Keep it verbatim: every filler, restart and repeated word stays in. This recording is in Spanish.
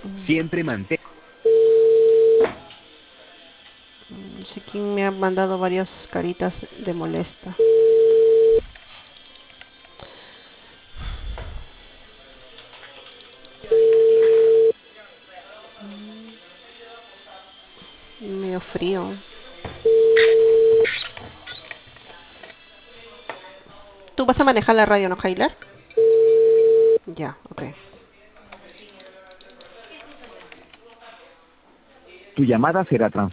Siempre mantén. No sé quién me ha mandado varias caritas de molesta. Medio frío. ¿Tú vas a manejar la radio, no, Heiler? Ya, ok. Tu llamada será transferida.